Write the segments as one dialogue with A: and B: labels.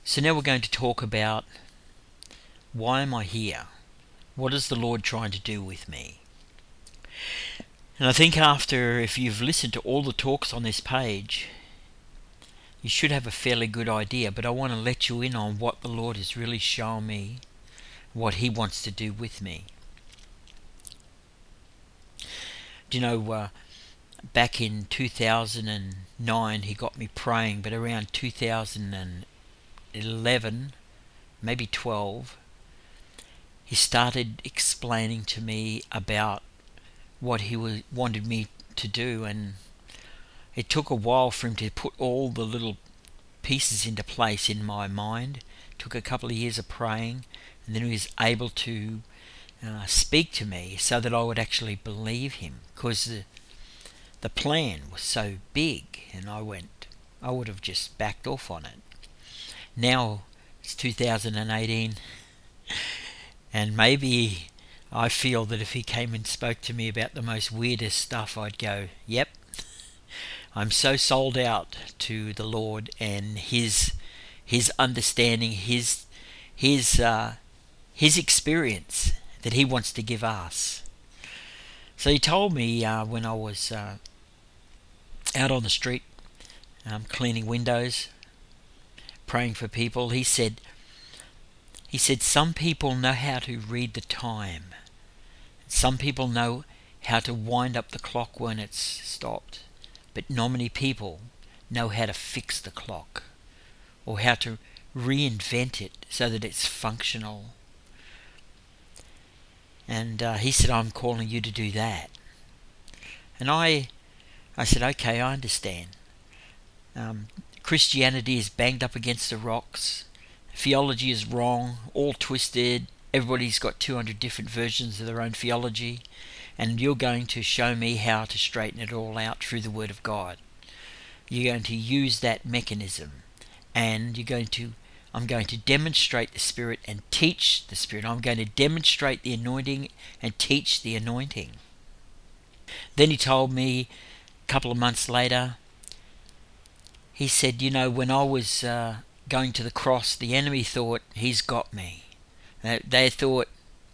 A: So now we're going to talk about, why am I here? What is the Lord trying to do with me? And I think if you've listened to all the talks on this page, you should have a fairly good idea, but I want to let you in on what the Lord has really shown me, what He wants to do with me. Do you know, back in 2009 He got me praying, but around 2011, maybe 12, He started explaining to me about what He wanted me to do, and it took a while for Him to put all the little pieces into place in my mind. It took a couple of years of praying, and then He was able to speak to me so that I would actually believe Him, because the plan was so big, and I would have just backed off on it. Now it's 2018, and maybe I feel that if He came and spoke to me about the most weirdest stuff, I'd go, yep, I'm so sold out to the Lord and His understanding, His experience that He wants to give us. So He told me when I was out on the street cleaning windows, praying for people, He said, some people know how to read the time. Some people know how to wind up the clock when it's stopped. But not many people know how to fix the clock, or how to reinvent it so that it's functional. And He said, I'm calling you to do that. And I said, okay, I understand. Christianity is banged up against the rocks. Theology is wrong, all twisted. Everybody's got 200 different versions of their own theology. And you're going to show me how to straighten it all out through the Word of God. You're going to use that mechanism. And I'm going to demonstrate the Spirit and teach the Spirit. I'm going to demonstrate the anointing and teach the anointing. Then He told me a couple of months later, He said, when I was going to the cross, the enemy thought he's got me. They thought,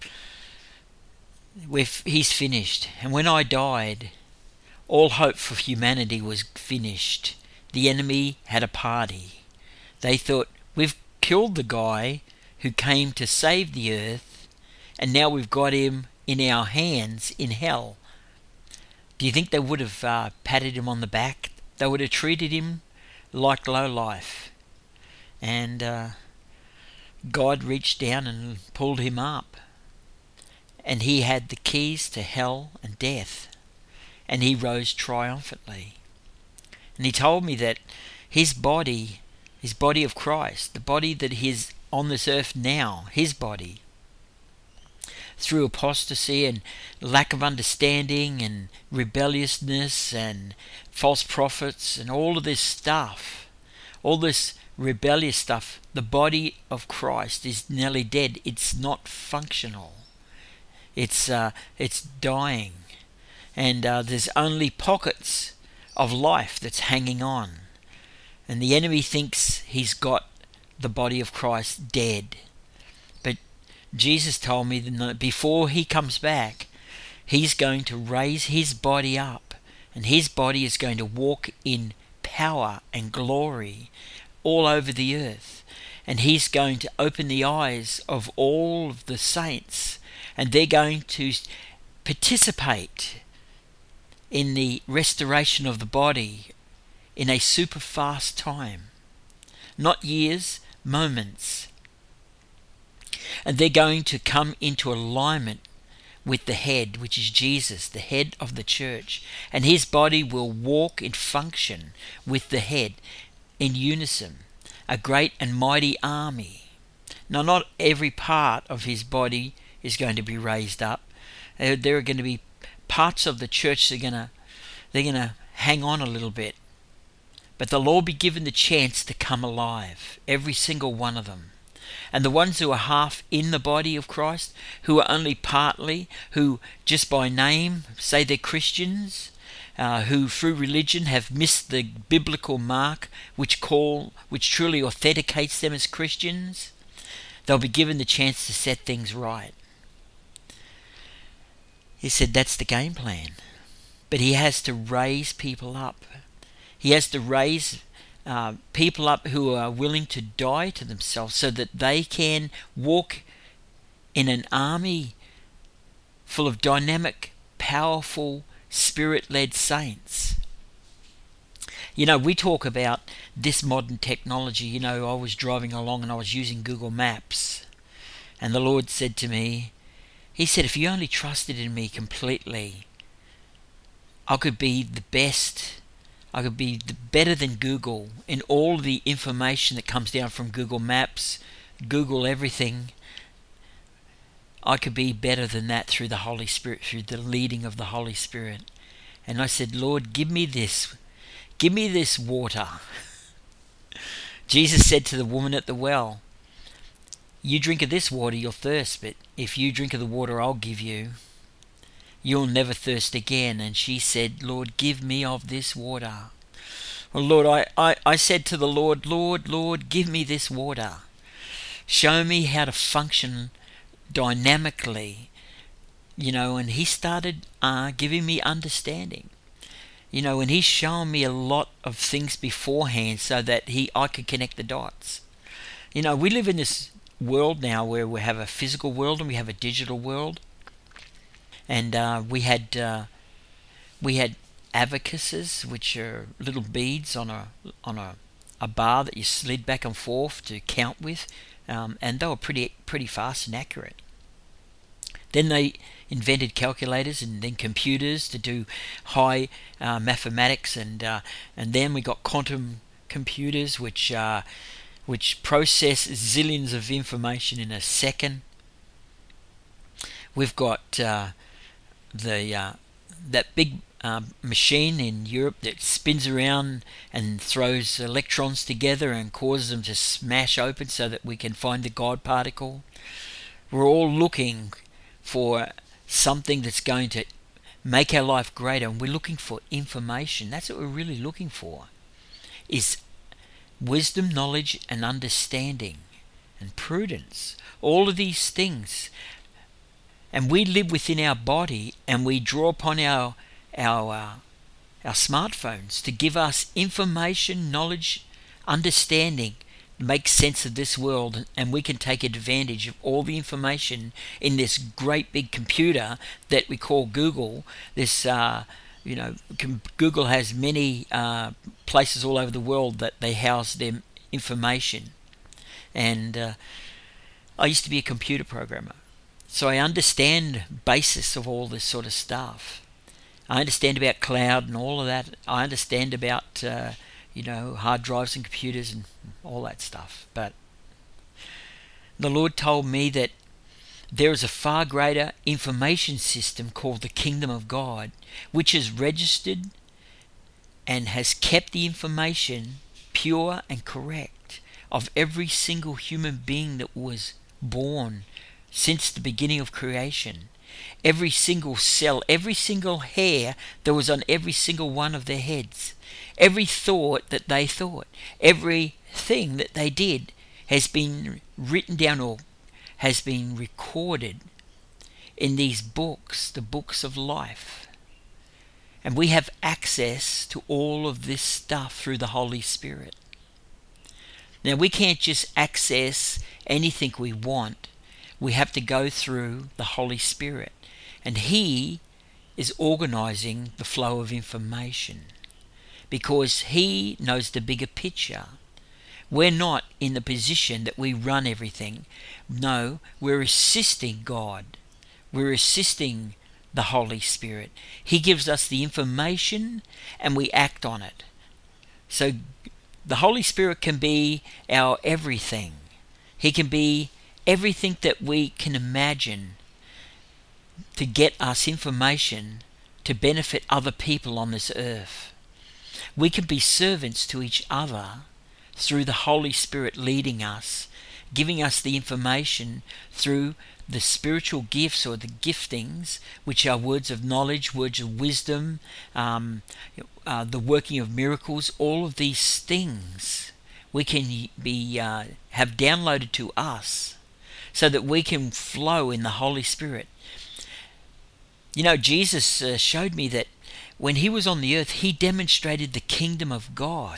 A: he's finished. And when I died, all hope for humanity was finished. The enemy had a party. They thought, we've killed the guy who came to save the earth, and now we've got him in our hands in hell. Do you think they would have patted him on the back? They would have treated him like low life. And God reached down and pulled him up. And he had the keys to hell and death. And he rose triumphantly. And he told me that his body of Christ, the body that is on this earth now, his body, through apostasy and lack of understanding and rebelliousness and false prophets and all of this stuff, all this rebellious stuff, the body of Christ is nearly dead. It's not functional. It's dying, and there's only pockets of life that's hanging on, and the enemy thinks he's got the body of Christ dead. But Jesus told me that before He comes back, He's going to raise His body up, and His body is going to walk in power and glory all over the earth, and He's going to open the eyes of all of the saints, and they're going to participate in the restoration of the body in a super fast time. Not years, moments. And they're going to come into alignment with the head, which is Jesus, the head of the church. And His body will walk in function with the head in unison. A great and mighty army. Now, not every part of His body is going to be raised up. There are going to be parts of the church that are going to hang on a little bit. But they'll all be given the chance to come alive. Every single one of them. And the ones who are half in the body of Christ, who are only partly, who just by name say they're Christians, who through religion have missed the biblical mark which truly authenticates them as Christians. They'll be given the chance to set things right. He said that's the game plan. But he has to raise people up. He has to raise people up who are willing to die to themselves so that they can walk in an army full of dynamic, powerful, Spirit-led saints. We talk about this modern technology. I was driving along and I was using Google Maps. And the Lord said to me, He said, if you only trusted in me completely, I could be the best. I could be better than Google in all the information that comes down from Google Maps, Google everything. I could be better than that through the Holy Spirit, through the leading of the Holy Spirit. And I said, Lord, give me this. Give me this water. Jesus said to the woman at the well, you drink of this water, you'll thirst, but if you drink of the water I'll give you, you'll never thirst again. And she said, Lord, give me of this water. Well, Lord, I said to the Lord, Lord, give me this water. Show me how to function dynamically, and he started giving me understanding, and he's shown me a lot of things beforehand so that I could connect the dots. We live in this world now where we have a physical world and we have a digital world, and we had abacuses, which are little beads on a bar that you slid back and forth to count with. And they were pretty fast and accurate. Then they invented calculators and then computers to do high mathematics, and then we got quantum computers which process zillions of information in a second. We've got that big machine in Europe that spins around and throws electrons together and causes them to smash open so that we can find the God particle. We're all looking for something that's going to make our life greater, and we're looking for information. That's what we're really looking for, is wisdom, knowledge and understanding and prudence. All of these things. And we live within our body, and we draw upon our smartphones to give us information, knowledge, understanding, make sense of this world, and we can take advantage of all the information in this great big computer that we call Google. This Google has many places all over the world that they house their information. And I used to be a computer programmer, so I understand basis of all this sort of stuff. I understand about cloud and all of that. I understand about hard drives and computers and all that stuff. But the Lord told me that there is a far greater information system called the Kingdom of God, which is registered and has kept the information pure and correct of every single human being that was born since the beginning of creation. Every single cell, every single hair that was on every single one of their heads, every thought that they thought, everything that they did has been written down or has been recorded in these books, the books of life. And we have access to all of this stuff through the Holy Spirit. Now, we can't just access anything we want. We have to go through the Holy Spirit, and He is organizing the flow of information because He knows the bigger picture. We're not in the position that we run everything. No, we're assisting God. We're assisting the Holy Spirit. He gives us the information and we act on it. So the Holy Spirit can be our everything. He can be everything that we can imagine to get us information to benefit other people on this earth. We can be servants to each other through the Holy Spirit leading us, giving us the information through the spiritual gifts or the giftings, which are words of knowledge, words of wisdom, the working of miracles. All of these things we can have downloaded to us so that we can flow in the Holy Spirit. You know, Jesus showed me that when he was on the earth, he demonstrated the kingdom of God.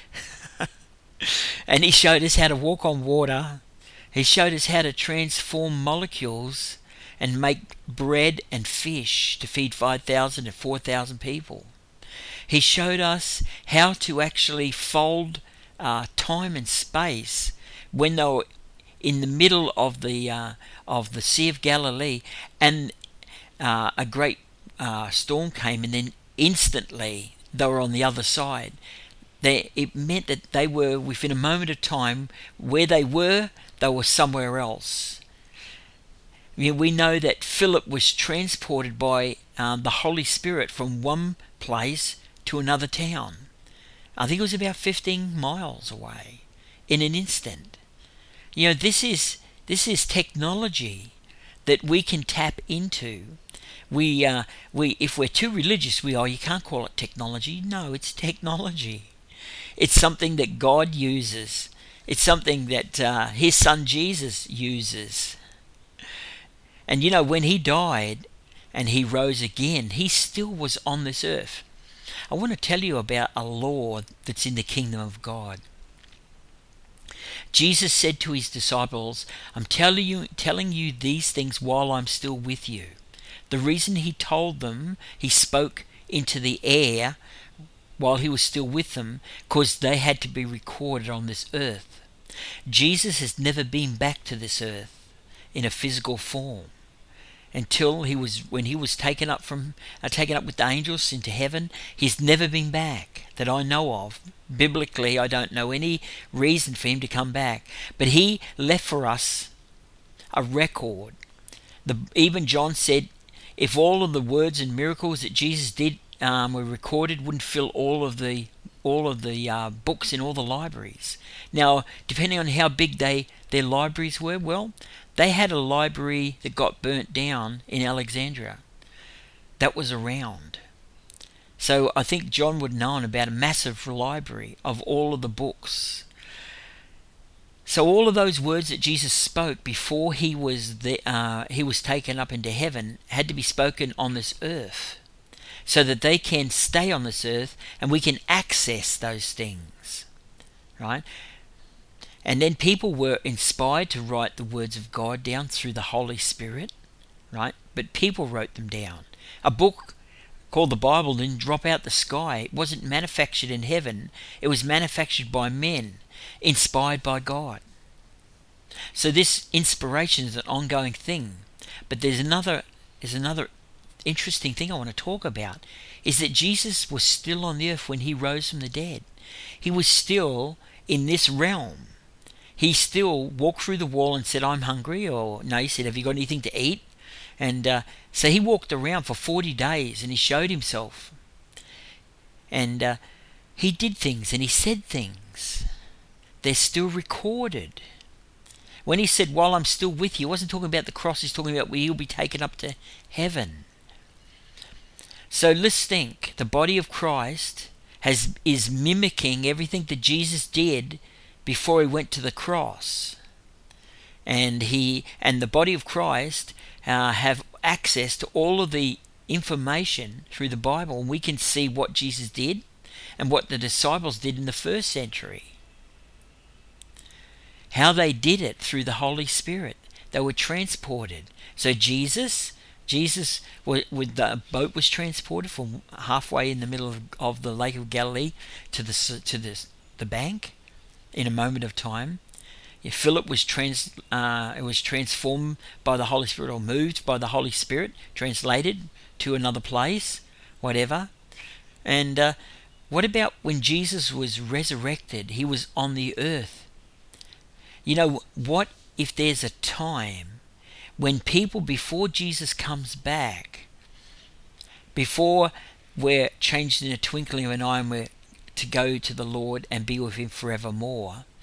A: And he showed us how to walk on water. He showed us how to transform molecules and make bread and fish to feed 5,000 to 4,000 people. He showed us how to actually fold time and space when they were in the middle of the Sea of Galilee, and a great storm came, and then instantly they were on the other side. It meant that they were, within a moment of time, where they were somewhere else. We know that Philip was transported by the Holy Spirit from one place to another town. I think it was about 15 miles away in an instant. You know, this is technology that we can tap into. We if we're too religious, you can't call it technology. No, it's technology. It's something that God uses. It's something that his son Jesus uses. And you know, when he died and he rose again, he still was on this earth. I want to tell you about a law that's in the kingdom of God. Jesus said to his disciples, I'm telling you these things while I'm still with you. The reason he told them, he spoke into the air while he was still with them, because they had to be recorded on this earth. Jesus has never been back to this earth in a physical form until when he was taken up with the angels into heaven. He's never been back that I know of. Biblically, I don't know any reason for him to come back, but he left for us a record. Even John said, if all of the words and miracles that Jesus did were recorded, wouldn't fill all of the books in all the libraries. Now, depending on how big their libraries were, well, they had a library that got burnt down in Alexandria that was around. So I think John would have known about a massive library of all of the books. So all of those words that Jesus spoke before he was taken up into heaven had to be spoken on this earth, so that they can stay on this earth and we can access those things, right? And then people were inspired to write the words of God down through the Holy Spirit, right? But people wrote them down. A book called the Bible didn't drop out the sky. It wasn't manufactured in heaven. It was manufactured by men, inspired by God. So this inspiration is an ongoing thing. But there's another interesting thing I want to talk about, is that Jesus was still on the earth when he rose from the dead. He was still in this realm. He still walked through the wall and said, I'm hungry, or no, he said, have you got anything to eat? And so he walked around for 40 days and he showed himself. And he did things and he said things. They're still recorded. When he said, while I'm still with you, he wasn't talking about the cross, he's talking about where he'll be taken up to heaven. So let's think, the body of Christ is mimicking everything that Jesus did before he went to the cross. And the body of Christ have access to all of the information through the Bible, and we can see what Jesus did and what the disciples did in the first century. How they did it through the Holy Spirit. They were transported. So Jesus, with the boat was transported from halfway in the middle of the Lake of Galilee to the bank in a moment of time. Philip was transformed by the Holy Spirit, or moved by the Holy Spirit, translated to another place, whatever. And what about when Jesus was resurrected? He was on the earth. You know, what if there's a time when people, before Jesus comes back, before we're changed in a twinkling of an eye and we're to go to the Lord and be with him forevermore,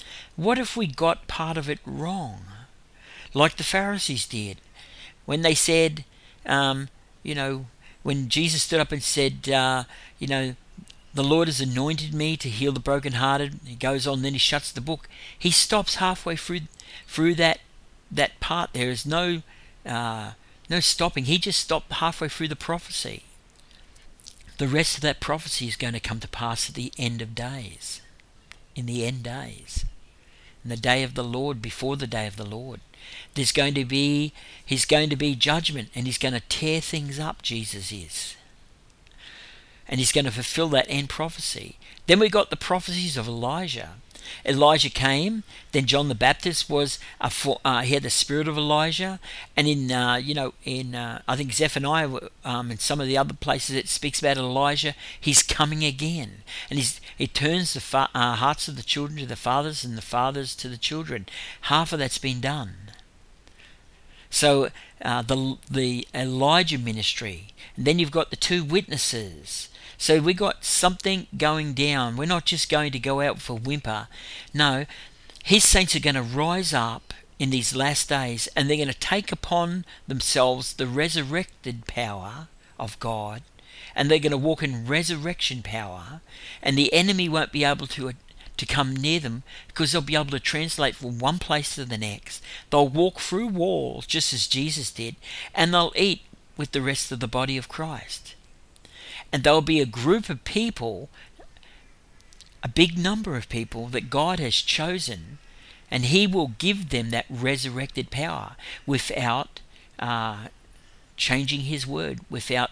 A: What if we got part of it wrong, like the Pharisees did when they said, you know, when Jesus stood up and said, you know, the Lord has anointed me to heal the brokenhearted. He goes on, then he shuts the book. He stops halfway through that part. There is no stopping. He just stopped halfway through the prophecy. The rest of that prophecy is going to come to pass at the end of days, in the end days, in the day of the Lord, before the day of the Lord. He's going to be judgment, and he's going to tear things up, Jesus is. And he's going to fulfill that end prophecy. Then we got the prophecies of Elijah. Elijah came, then John the Baptist was he had the spirit of Elijah, and in I think Zephaniah and some of the other places it speaks about Elijah. He's coming again, and he turns the hearts of the children to the fathers and the fathers to the children. Half of that's been done. So the Elijah ministry, and then you've got the two witnesses. So we got something going down. We're not just going to go out for whimper. No, his saints are going to rise up in these last days, and they're going to take upon themselves the resurrected power of God, and they're going to walk in resurrection power, and the enemy won't be able to come near them, because they'll be able to translate from one place to the next. They'll walk through walls just as Jesus did, and they'll eat with the rest of the body of Christ. And there'll be a group of people, a big number of people that God has chosen, and he will give them that resurrected power without changing his word, without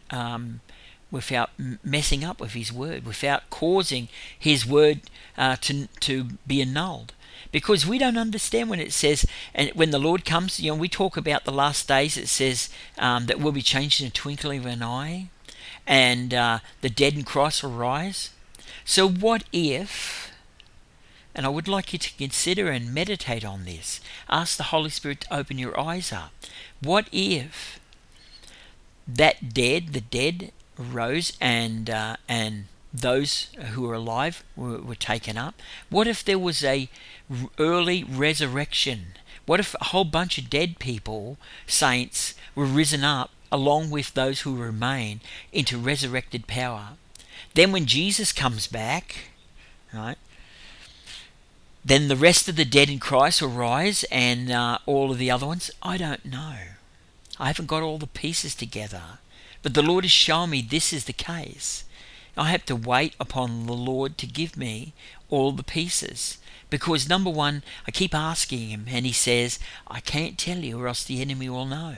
A: messing up with his word, without causing his word to be annulled. Because we don't understand when it says, and when the Lord comes, we talk about the last days, it says that we'll be changed in a twinkling of an eye, and the dead in Christ will rise. So what if, and I would like you to consider and meditate on this, ask the Holy Spirit to open your eyes up. What if the dead rose, and those who were alive were taken up? What if there was a early resurrection? What if a whole bunch of dead people, saints, were risen up along with those who remain into resurrected power? Then when Jesus comes back, right, then the rest of the dead in Christ will rise, and all of the other ones, I don't know. I haven't got all the pieces together. But the Lord has shown me this is the case. I have to wait upon the Lord to give me all the pieces. Because number one, I keep asking him, and he says, I can't tell you, or else the enemy will know.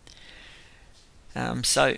A: So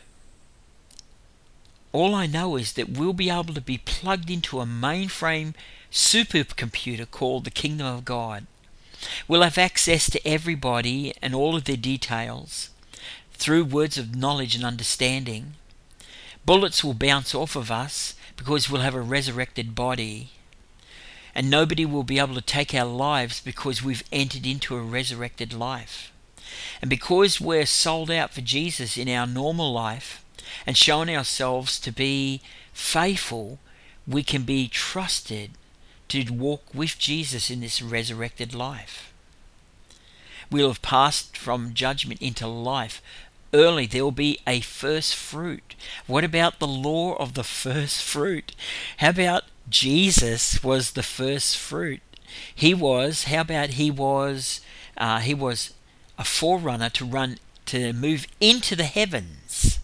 A: all I know is that we'll be able to be plugged into a mainframe supercomputer called the Kingdom of God. We'll have access to everybody and all of their details through words of knowledge and understanding. Bullets will bounce off of us because we'll have a resurrected body, and nobody will be able to take our lives because we've entered into a resurrected life. And because we're sold out for Jesus in our normal life and shown ourselves to be faithful, we can be trusted to walk with Jesus in this resurrected life. We'll have passed from judgment into life early. There will be a first fruit. What about the law of the first fruit? How about Jesus was the first fruit? He was a forerunner to move into the heavens.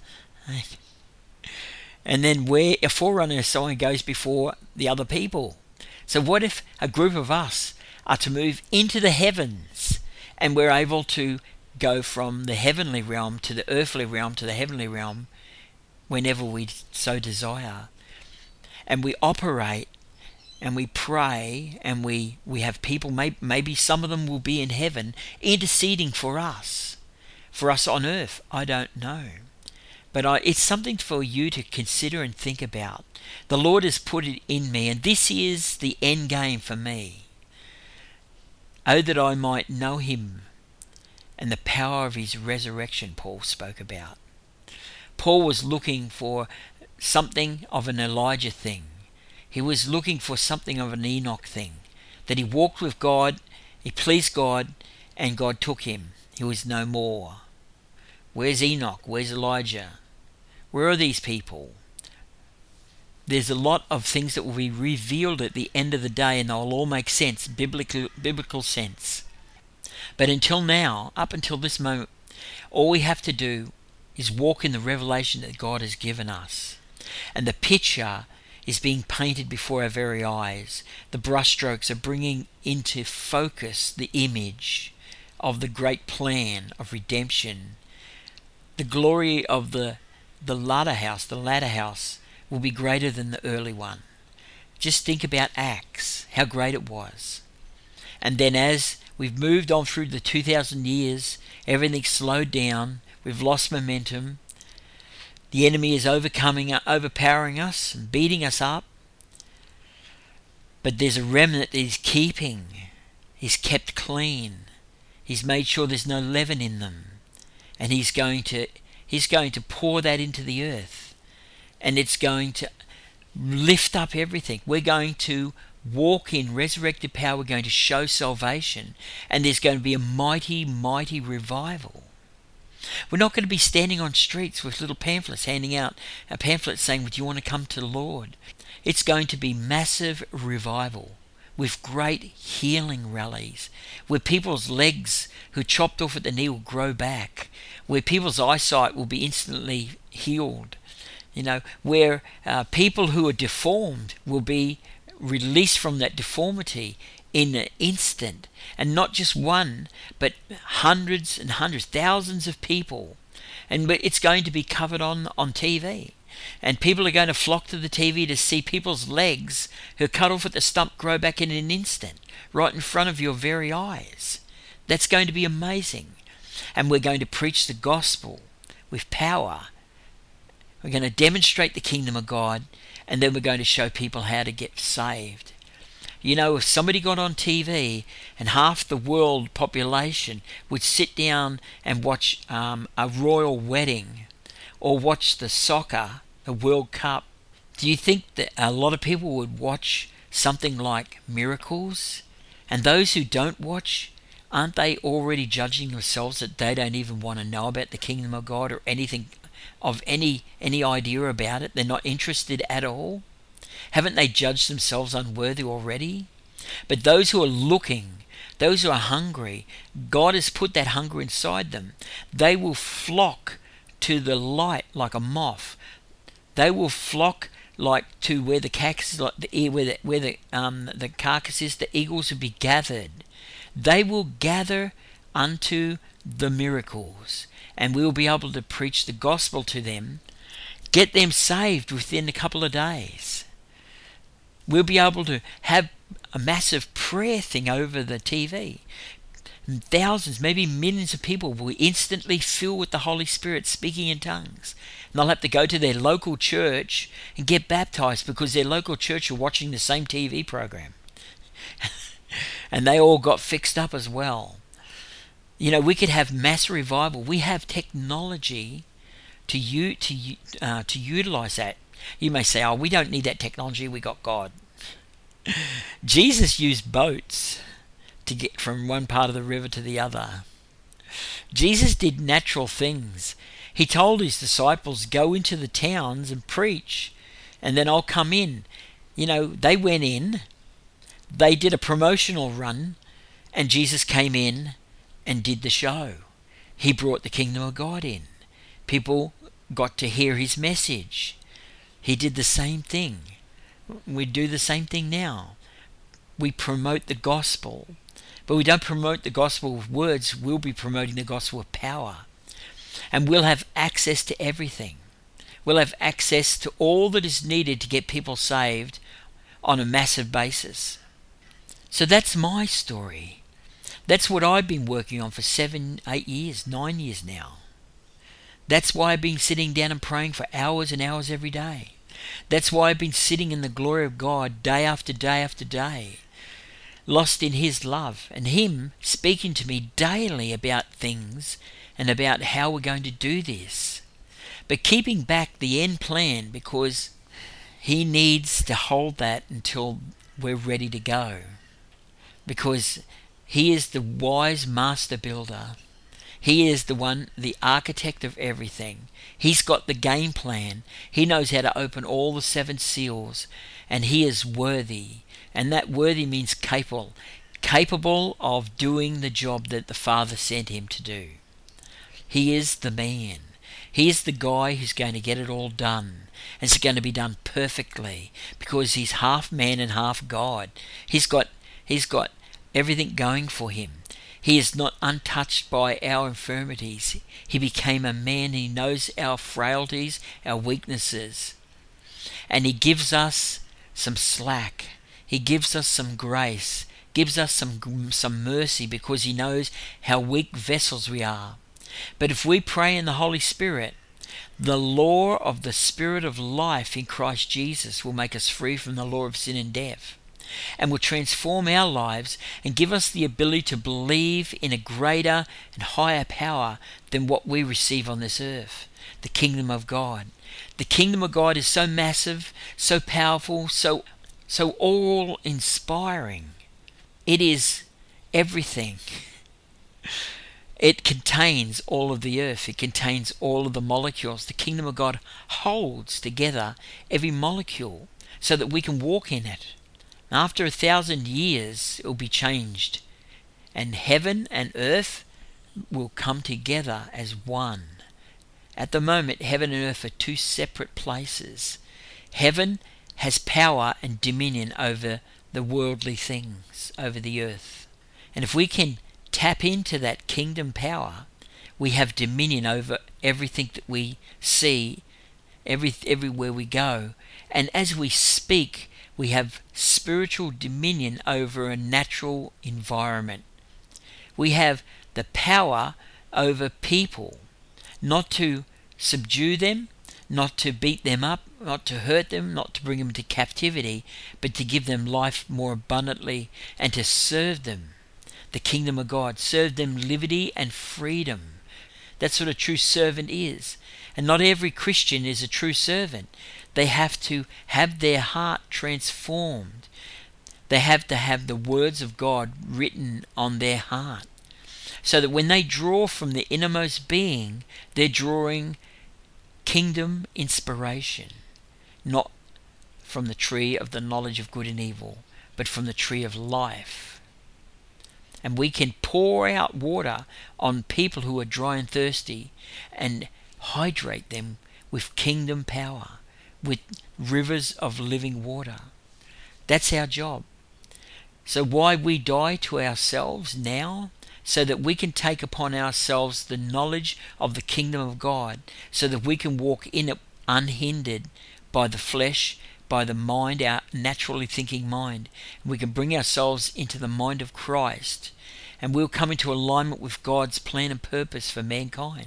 A: And then where a forerunner is someone who goes before the other people. So what if a group of us are to move into the heavens, and we're able to go from the heavenly realm to the earthly realm to the heavenly realm whenever we so desire, and we operate and we pray, and we have people, maybe some of them will be in heaven interceding for us on earth. I don't know, but it's something for you to consider and think about. The Lord has put it in me, and this is the end game for me. Oh, that I might know him and the power of his resurrection, Paul spoke about. Paul was looking for something of an Elijah thing. He was looking for something of an Enoch thing. that he walked with God, he pleased God, and God took him. He was no more. Where's Enoch? Where's Elijah? Where are these people? There's a lot of things that will be revealed at the end of the day, and they'll all make sense, biblical sense. But until now, up until this moment, all we have to do is walk in the revelation that God has given us. And the picture is being painted before our very eyes. The brushstrokes are bringing into focus the image of the great plan of redemption. The glory of the latter house will be greater than the early one. Just think about Acts, how great it was. And then as we've moved on through the 2,000 years, everything's slowed down, we've lost momentum, the enemy is overpowering us and beating us up. But there's a remnant that he's keeping. He's kept clean. He's made sure there's no leaven in them. And he's going to pour that into the earth. And it's going to lift up everything. We're going to walk in resurrected power. We're going to show salvation. And there's going to be a mighty, mighty revival. We're not going to be standing on streets with little pamphlets, handing out a pamphlet saying, "Do you want to come to the Lord?" It's going to be massive revival with great healing rallies, where people's legs who chopped off at the knee will grow back, where people's eyesight will be instantly healed, where people who are deformed will be released from that deformity in an instant, and not just one, but hundreds and hundreds, thousands of people. And it's going to be covered on TV. And people are going to flock to the TV to see people's legs who are cut off at the stump grow back in an instant, right in front of your very eyes. That's going to be amazing. And we're going to preach the gospel with power. We're going to demonstrate the kingdom of God, and then we're going to show people how to get saved. If somebody got on TV and half the world population would sit down and watch a royal wedding or watch the soccer, the World Cup, do you think that a lot of people would watch something like Miracles? And those who don't watch, aren't they already judging themselves that they don't even want to know about the kingdom of God or anything of any idea about it? They're not interested at all. Haven't they judged themselves unworthy already? But those who are looking, those who are hungry, God has put that hunger inside them. They will flock to the light like a moth. They will flock like to where the carcass, like where the carcass is. The eagles will be gathered. They will gather unto the miracles, and we will be able to preach the gospel to them, get them saved within a couple of days. We'll be able to have a massive prayer thing over the TV. And thousands, maybe millions of people will instantly fill with the Holy Spirit speaking in tongues. And they'll have to go to their local church and get baptized because their local church are watching the same TV program. And they all got fixed up as well. We could have mass revival. We have technology to utilize that. You may say, "Oh, we don't need that technology, we got God." Jesus used boats to get from one part of the river to the other. Jesus did natural things. He told his disciples, "Go into the towns and preach, and then I'll come in." They went in, they did a promotional run, and Jesus came in and did the show. He brought the kingdom of God in. People got to hear his message. He did the same thing. We do the same thing now. We promote the gospel, but we don't promote the gospel with words. We'll be promoting the gospel with power. And we'll have access to everything. We'll have access to all that is needed to get people saved on a massive basis. So that's my story. That's what I've been working on for 7, 8 years, 9 years now. That's why I've been sitting down and praying for hours and hours every day. That's why I've been sitting in the glory of God day after day after day, lost in his love, and him speaking to me daily about things and about how we're going to do this. But keeping back the end plan because he needs to hold that until we're ready to go. because he is the wise master builder. He is the one, the architect of everything. He's got the game plan. He knows how to open all the 7 seals, and he is worthy. And that worthy means capable of doing the job that the Father sent him to do. He is the man. He is the guy who's going to get it all done. And it's going to be done perfectly because he's half man and half God. He's got everything going for him. He is not untouched by our infirmities. He became a man. He knows our frailties, our weaknesses. And he gives us some slack. He gives us some grace. Gives us some mercy because he knows how weak vessels we are. But if we pray in the Holy Spirit, the law of the Spirit of life in Christ Jesus will make us free from the law of sin and death, and will transform our lives and give us the ability to believe in a greater and higher power than what we receive on this earth, the kingdom of God. The kingdom of God is so massive, so powerful, so all-inspiring. It is everything. It contains all of the earth. It contains all of the molecules. The kingdom of God holds together every molecule so that we can walk in it. After 1,000 years, it will be changed, and heaven and earth will come together as one. At the moment, heaven and earth are 2 separate places. Heaven has power and dominion over the worldly things, over the earth. And if we can tap into that kingdom power, we have dominion over everything that we see, everywhere we go. And as we speak, we have spiritual dominion over a natural environment. We have the power over people, not to subdue them, not to beat them up, not to hurt them, not to bring them into captivity, but to give them life more abundantly and to serve them. The kingdom of God, serve them liberty and freedom. That's what a true servant is. And not every Christian is a true servant. They have to have their heart transformed. They have to have the words of God written on their heart, so that when they draw from the innermost being, they're drawing kingdom inspiration, not from the tree of the knowledge of good and evil, but from the tree of life. And we can pour out water on people who are dry and thirsty and hydrate them with kingdom power, with rivers of living water. That's our job. So why we die to ourselves now? So that we can take upon ourselves the knowledge of the kingdom of God, so that we can walk in it unhindered by the flesh, by the mind, our naturally thinking mind. We can bring ourselves into the mind of Christ, and we'll come into alignment with God's plan and purpose for mankind.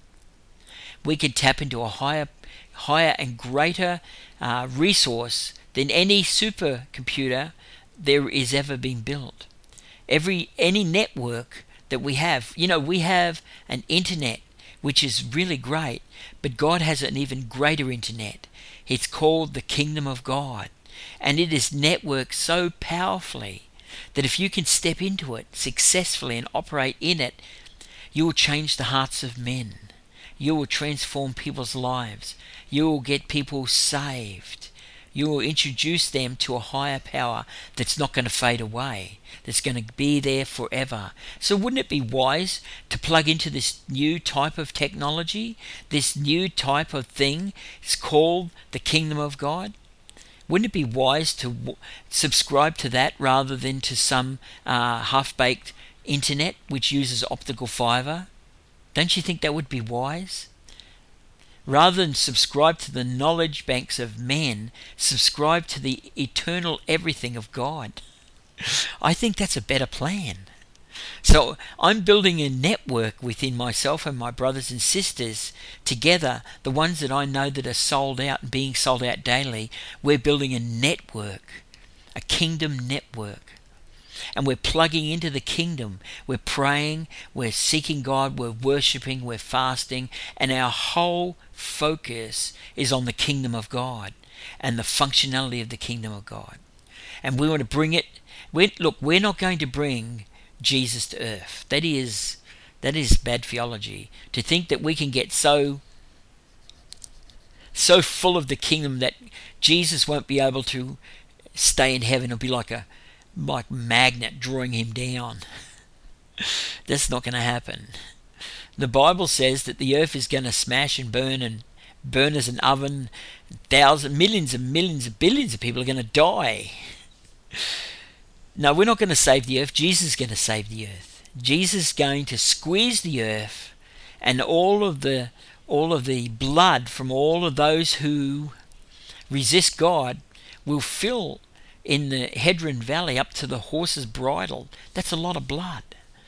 A: We can tap into a higher and greater resource than any supercomputer there is ever been built. Any network that we have, we have an internet which is really great, but God has an even greater internet. It's called the kingdom of God, and it is networked so powerfully that if you can step into it successfully and operate in it, you will change the hearts of men. You will transform people's lives. You will get people saved. You will introduce them to a higher power that's not going to fade away, that's going to be there forever. So wouldn't it be wise to plug into this new type of technology, this new type of thing? It's called the kingdom of God. Wouldn't it be wise to subscribe to that rather than to some half-baked internet which uses optical fiber? Don't you think that would be wise? Rather than subscribe to the knowledge banks of men, subscribe to the eternal everything of God. I think that's a better plan. So I'm building a network within myself and my brothers and sisters together, the ones that I know that are sold out and being sold out daily. We're building a network, a kingdom network. And we're plugging into the kingdom. We're praying, we're seeking God, we're worshipping, we're fasting, and our whole focus is on the kingdom of God and the functionality of the kingdom of God. And we want to bring it We're not going to bring Jesus to earth. That is bad theology. To think that we can get so full of the kingdom that Jesus won't be able to stay in heaven. It'll be like a magnet drawing him down. That's not going to happen. The Bible says that the earth is going to smash and burn as an oven. Millions and millions of billions of people are going to die. No, we're not going to save the earth. Jesus is going to save the earth. Jesus is going to squeeze the earth, and all of the blood from all of those who resist God will fill in the Hedron Valley up to the horse's bridle. That's a lot of blood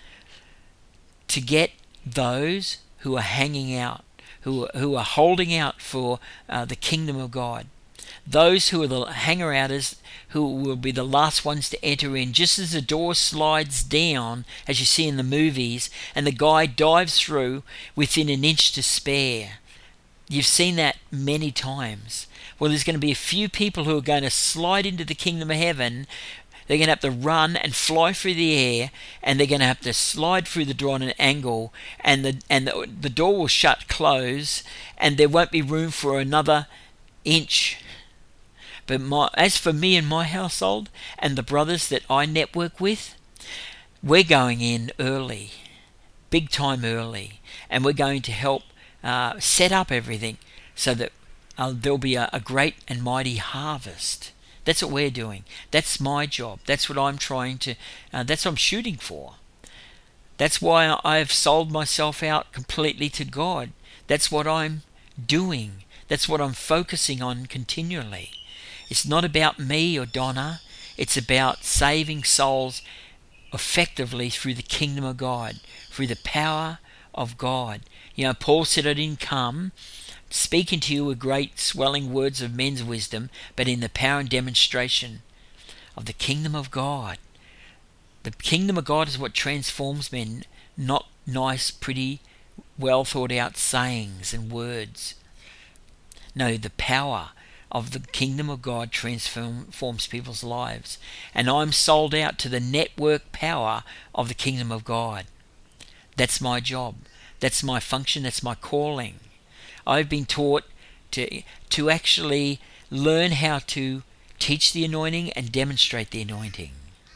A: to get those who are hanging out, who are holding out for the kingdom of God. Those who are the hanger-outers, who will be the last ones to enter in, just as the door slides down, as you see in the movies, and the guy dives through within an inch to spare. You've seen that many times. Well, there's going to be a few people who are going to slide into the kingdom of heaven. They're going to have to run and fly through the air, and they're going to have to slide through the door on an angle, and the door will close, and there won't be room for another inch. But as for me and my household and the brothers that I network with, we're going in early, big time early, and we're going to help set up everything so that there'll be a great and mighty harvest. That's what we're doing. That's my job. That's what I'm trying to, that's what I'm shooting for. That's why I've sold myself out completely to God. That's what I'm doing. That's what I'm focusing on continually. It's not about me or Donna. It's about saving souls effectively through the kingdom of God, through the power of God. Paul said, I didn't come speaking to you with great swelling words of men's wisdom, but in the power and demonstration of the kingdom of God. The kingdom of God is what transforms men, not nice, pretty, well thought out sayings and words. No, the power of the kingdom of God transforms people's lives. And I'm sold out to the network power of the kingdom of God. That's my job. That's my function. That's my calling. I've been taught to actually learn how to teach the anointing and demonstrate the anointing.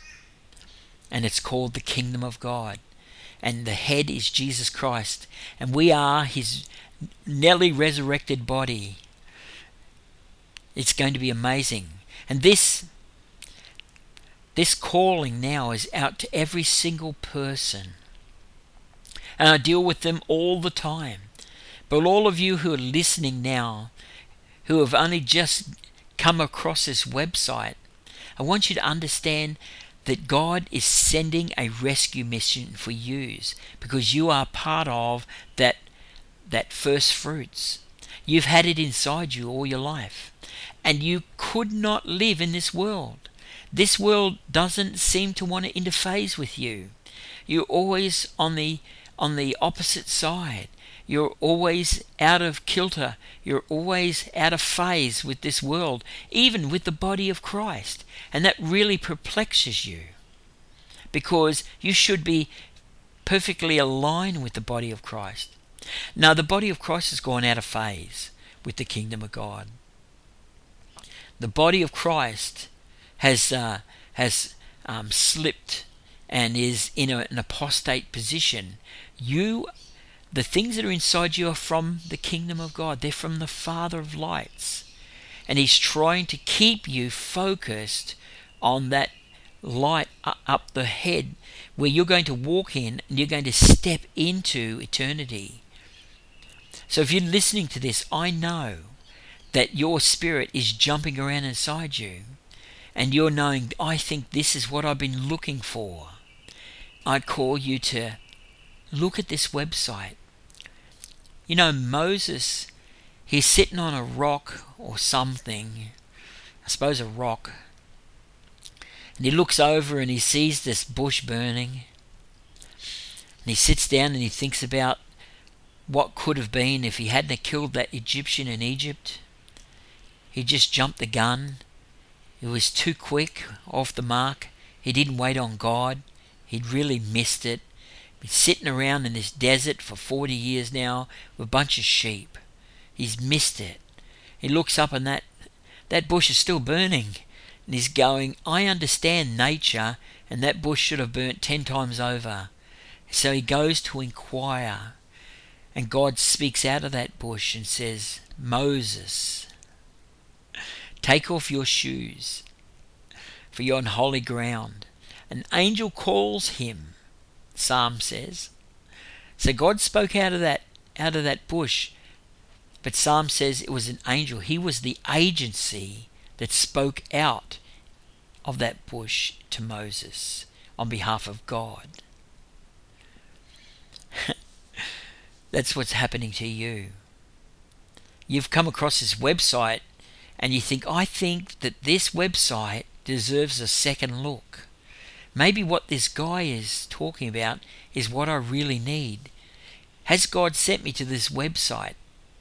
A: And it's called the kingdom of God. And the head is Jesus Christ. And we are his nearly resurrected body. It's going to be amazing. And this calling now is out to every single person. And I deal with them all the time. But all of you who are listening now, who have only just come across this website, I want you to understand that God is sending a rescue mission for you, because you are part of that first fruits. You've had it inside you all your life. And you could not live in this world. This world doesn't seem to want to interface with you. You're always on the opposite side. You're always out of kilter. You're always out of phase with this world, even with the body of Christ. And that really perplexes you, because you should be perfectly aligned with the body of Christ. Now, the body of Christ has gone out of phase with the kingdom of God. The body of Christ has slipped and is in an apostate position. The things that are inside you are from the kingdom of God. They're from the Father of lights. And he's trying to keep you focused on that light up the head, where you're going to walk in and you're going to step into eternity. So if you're listening to this, I know that your spirit is jumping around inside you, and you're knowing, I think this is what I've been looking for. I call you to look at this website. Moses, he's sitting on a rock or something, I suppose a rock, and he looks over and he sees this bush burning, and he sits down and he thinks about what could have been if he hadn't killed that Egyptian in Egypt. He just jumped the gun. It was too quick, off the mark. He didn't wait on God. He'd really missed it. Been sitting around in this desert for 40 years now with a bunch of sheep. He's missed it. He looks up and that bush is still burning. And he's going, I understand nature, and that bush should have burnt 10 times over. So he goes to inquire. And God speaks out of that bush and says, Moses, take off your shoes, for you're on holy ground. An angel calls him, Psalm says. So God spoke out of that bush, but Psalm says it was an angel. He was the agency that spoke out of that bush to Moses on behalf of God. That's what's happening to you. You've come across this website and you think, I think that this website deserves a second look. Maybe what this guy is talking about is what I really need. Has God sent me to this website?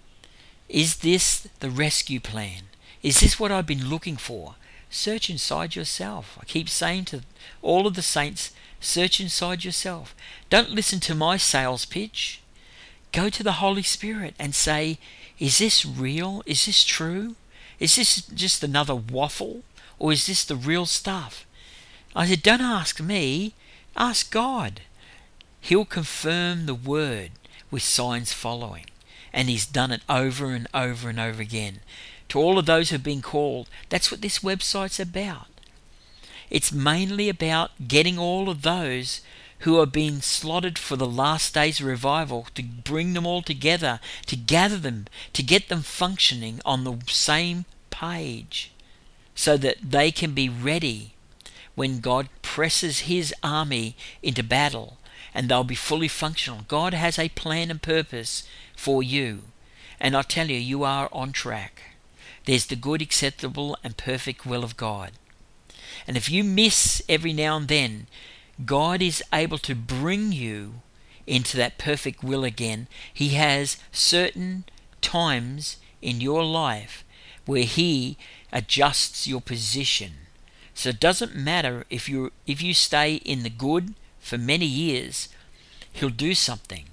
A: Is this the rescue plan? Is this what I've been looking for? Search inside yourself. I keep saying to all of the saints, search inside yourself. Don't listen to my sales pitch. Go to the Holy Spirit and say, is this real? Is this true? Is this just another waffle? Or is this the real stuff? I said, don't ask me, ask God. He'll confirm the word with signs following. And he's done it over and over and over again. To all of those who've been called, that's what this website's about. It's mainly about getting all of those who are being slotted for the last days of revival, to bring them all together, to gather them, to get them functioning on the same page, so that they can be ready when God presses his army into battle, and they'll be fully functional. God has a plan and purpose for you, and I tell you, you are on track. There's the good, acceptable, and perfect will of God. And if you miss every now and then, God is able to bring you into that perfect will again. He has certain times in your life where he adjusts your position. So it doesn't matter if you stay in the good for many years, he'll do something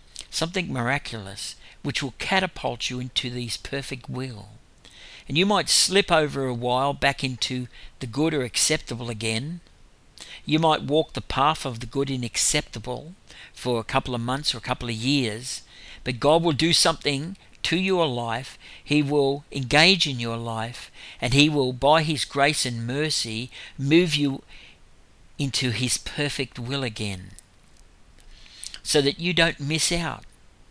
A: miraculous, which will catapult you into this perfect will. And you might slip over a while back into the good or acceptable again. You might walk the path of the good and acceptable for a couple of months or a couple of years, but God will do something to your life. He will engage in your life, and he will, by his grace and mercy, move you into his perfect will again, so that you don't miss out.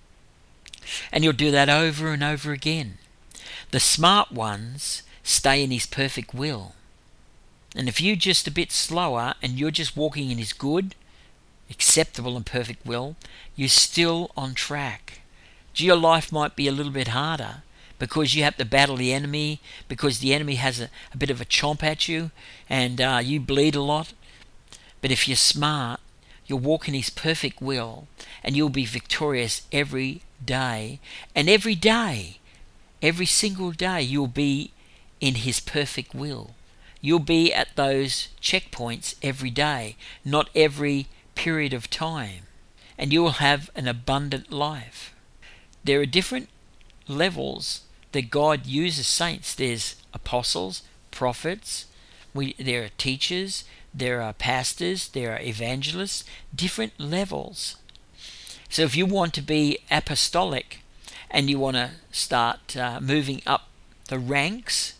A: And you'll do that over and over again. The smart ones stay in his perfect will. And if you're just a bit slower and you're just walking in his good, acceptable and perfect will, you're still on track. Your life might be a little bit harder because you have to battle the enemy, because the enemy has a bit of a chomp at you, and you bleed a lot. But if you're smart, you'll walk in his perfect will, and you'll be victorious every day. And every day, every single day, you'll be in his perfect will. You'll be at those checkpoints every day, not every period of time. And you will have an abundant life. There are different levels that God uses saints. There's apostles, prophets, there are teachers, there are pastors, there are evangelists, different levels. So if you want to be apostolic and you want to start moving up the ranks,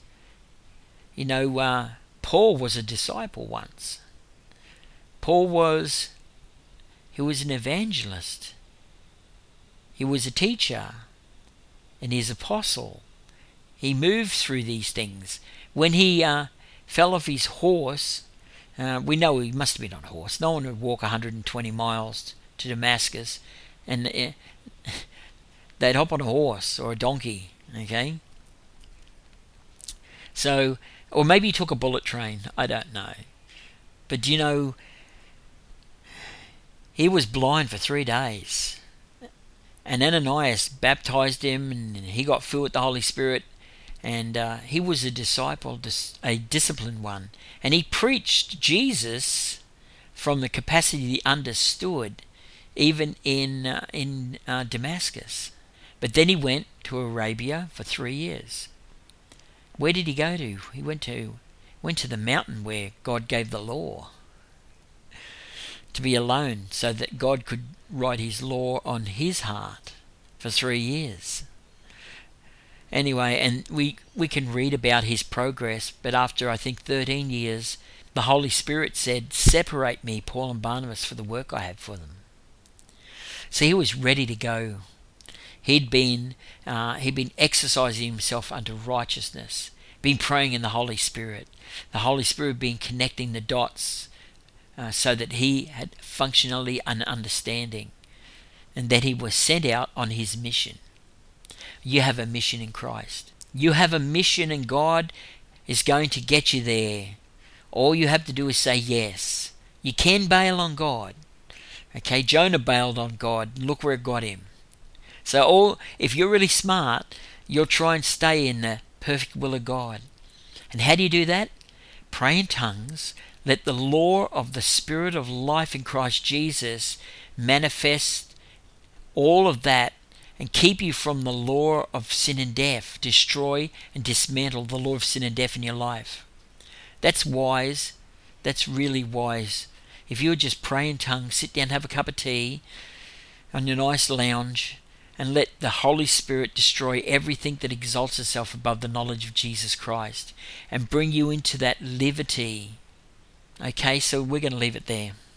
A: Paul was a disciple once. Paul was an evangelist. He was a teacher, and he's apostle. He moved through these things. When he fell off his horse, we know he must have been on a horse. No one would walk 120 miles to Damascus, and they'd hop on a horse or a donkey, okay? So, or maybe he took a bullet train, I don't know. But he was blind for 3 days. And Ananias baptized him, and he got filled with the Holy Spirit, And he was a disciple, a disciplined one. And he preached Jesus from the capacity he understood, even in Damascus. But then he went to Arabia for 3 years. Where did he go to? He went to the mountain where God gave the law, to be alone so that God could write his law on his heart for 3 years. Anyway, and we can read about his progress, but after I think 13 years, the Holy Spirit said, "Separate me, Paul and Barnabas, for the work I have for them." So he was ready to go. He'd been exercising himself unto righteousness, been praying in the Holy Spirit. The Holy Spirit been connecting the dots so that he had functionally an understanding, and that he was sent out on his mission. You have a mission in Christ. You have a mission, and God is going to get you there. All you have to do is say yes. You can bail on God. Okay, Jonah bailed on God. Look where it got him. So if you're really smart, you'll try and stay in the perfect will of God. And how do you do that? Pray in tongues. Let the law of the Spirit of life in Christ Jesus manifest all of that and keep you from the law of sin and death. Destroy and dismantle the law of sin and death in your life. That's wise. That's really wise. If you would just pray in tongues, sit down, have a cup of tea on your nice lounge, and let the Holy Spirit destroy everything that exalts itself above the knowledge of Jesus Christ and bring you into that liberty. Okay, so we're going to leave it there.